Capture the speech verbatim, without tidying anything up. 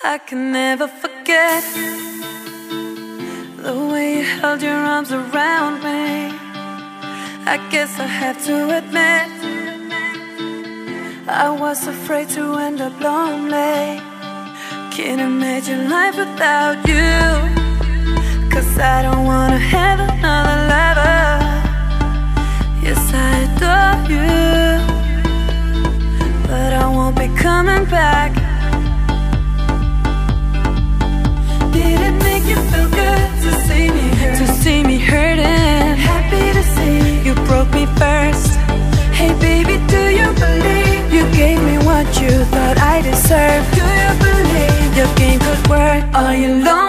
I can never forget the way you held your arms around me. I guess I have to admit, I was afraid to end up lonely. Can't imagine life without you, 'cause I don't wanna have another lover. Yes, I adore you, but I won't be coming back. Did it make you feel good to see me hurt? To see me hurting? Happy to see you broke me first. Hey baby, do you believe you gave me what you thought I deserved? Do you believe your game could work? Are you lonely?